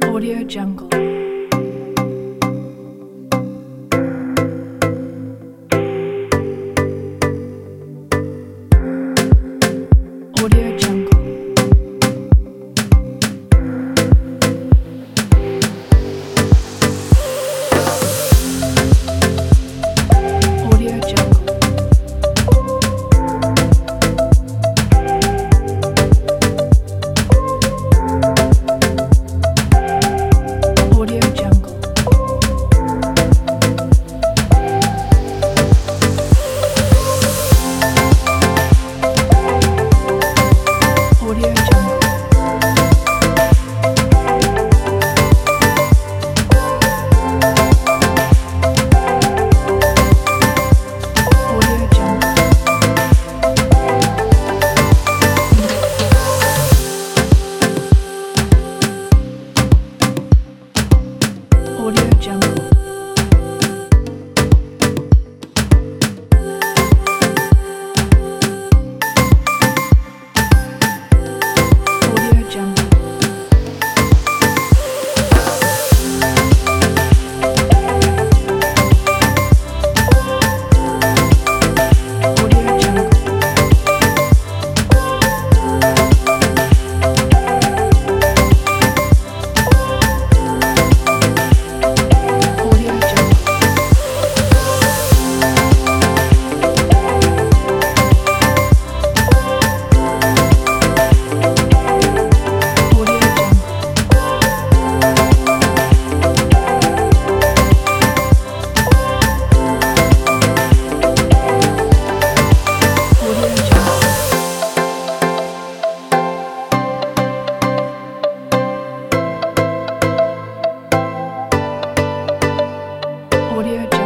Audio Jungle. Audio Jungle. Audio Jungle. Audio Jungle. Audio Jungle. Audio Jungle. Audio Jungle. Audio Jungle. Audio Jungle. Audio Jungle. Audio Jungle. Audio Jungle. Audio Jungle.